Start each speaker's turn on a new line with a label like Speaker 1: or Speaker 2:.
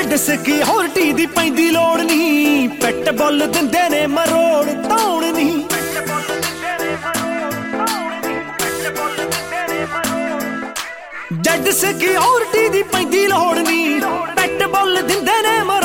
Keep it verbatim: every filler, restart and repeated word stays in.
Speaker 1: ਜਦ ਸਿਕਿਉਰਿਟੀ ਦੀ ਪੈਂਦੀ ਲੋੜ ਨਹੀਂ, ਪਿੱਟ ਬੁੱਲ ਦਿੰਦੇ ਨੇ ਮਰੋੜ ਧੌਣ ਨਹੀਂ। ਜਦ ਸਿਕਿਉਰਿਟੀ ਦੀ ਪੈਂਦੀ ਲੋੜ ਨਹੀਂ, ਪਿੱਟ ਬੁੱਲ ਦਿੰਦੇ ਨੇ